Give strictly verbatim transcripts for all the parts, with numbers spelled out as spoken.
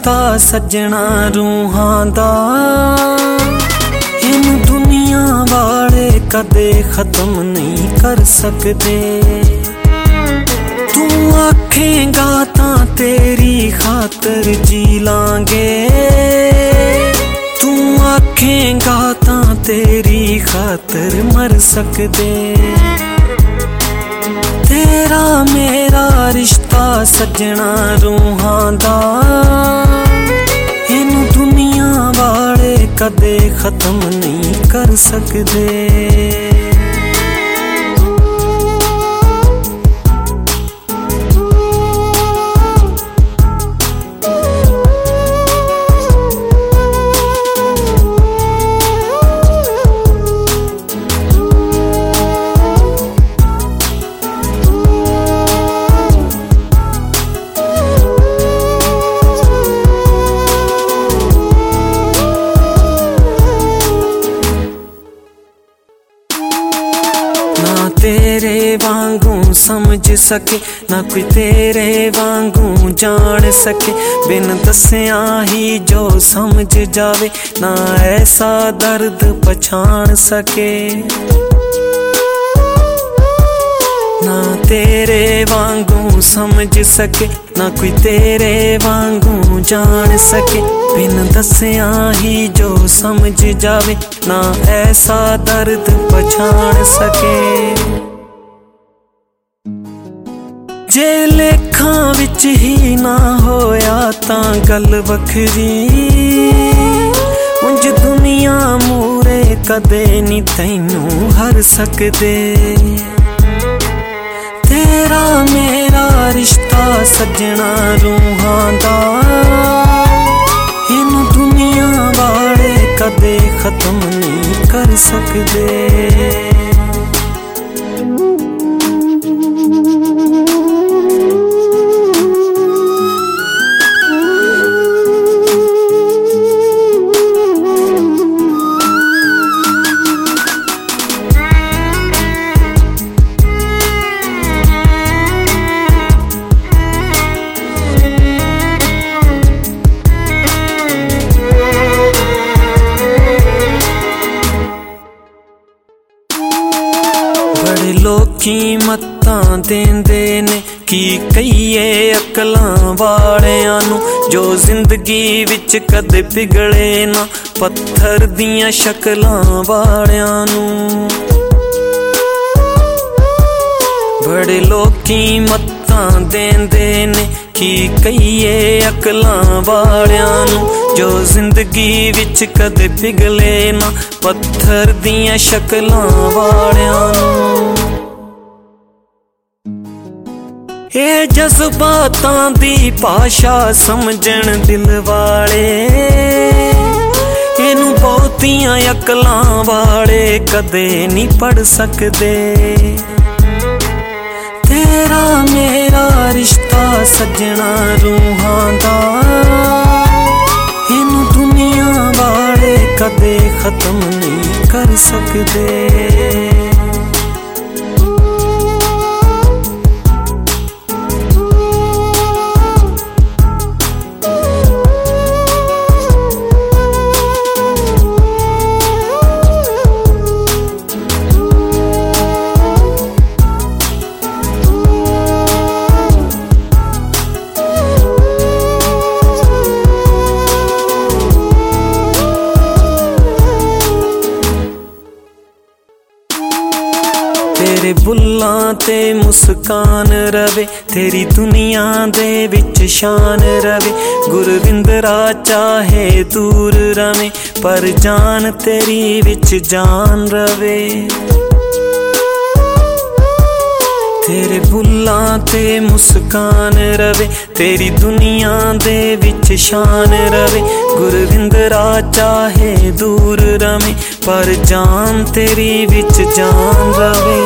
रिश्ता सजना रूहां दा, इन दुनिया वाले कदे खत्म नहीं कर सकते। तू आखेगा तां तेरी खातर जी लांगे, तू आखेगा तां तेरी खातर मर सकते। तेरा मेरा रिश्ता सजना रूहां दा, इन दुनिया वाले कदे खत्म नहीं कर सकते। तेरे वांगू समझ सके ना कोई तेरे वांगू जान सके, बिन दसिया ही जो समझ जावे ना ऐसा दर्द पछाण सके। ना तेरे वांगू समझ सके ना कोई तेरे वांगू जान सके, बिन दसिया ही जो समझ जावे ना ऐसा दर्द पछाण सके। जे लेखा विच ही ना होया तां गल वखरी, उंज दुनिया मूरे कदे नी तैनू हर सकदे। तेरा मेरा रिश्ता सजना रूहां दा, इन दुनिया वाले कदे खत्म नहीं कर सकदे। बड़े लोकी मत्तां देंदे ने की कईए अकलां वालियां नू, जो जिंदगी विच कदे पिघले ना पत्थर दियां शक्लां वालियां नू। बड़े लोकी मत्तां देंदे ने की कईए अकलां वालियां नू, जो जिंदगी विच कदे पिघले ना पत्थर दियां शक्लां वालियां नू। ये जज्बातां दी भाषा समझण दिल वाले, इनू बहुतियां अकलां वाले कदे नहीं पढ़ सकदे। तेरा मेरा रिश्ता सजना रूहां दा, इन दुनिया वाले कदे खत्म नहीं कर सकदे। तेरे बुल्लां ते मुस्कान रवे, तेरी दुनिया दे विच शान रवे। गुरविंदरा चाहे दूर रवे, पर जान तेरी विच जान रवे। तेरे बुल्लां ते मुस्कान रवे, तेरी दुनिया दे विच शान रवे। गुरविंदरा चाहे दूर रवे, पर जान तेरी विच जान रवे।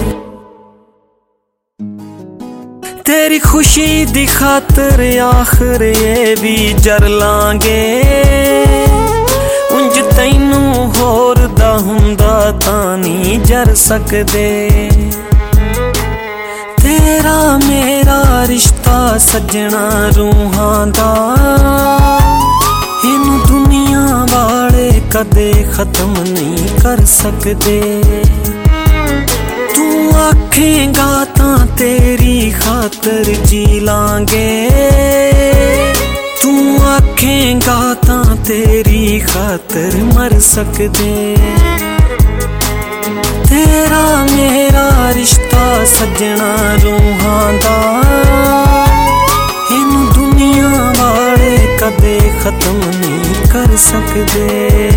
तेरी खुशी दी खातर आखिर ये भी जर लांगे, उंज तैनू होर दा हुंदा तां नहीं जर सकदे। तेरा मेरा रिश्ता सजना रूहां दा, इनू दुनिया वाले कदे खत्म नहीं कर सकते। तू आखेगा तां तेरी खातर जी लांगे, तू आखेगा तां तेरी खातर मर सकते। तेरा मेरा रिश्ता सजना रूहां दा, इनू दुनिया वाले कदे खत्म नहीं कर सकते।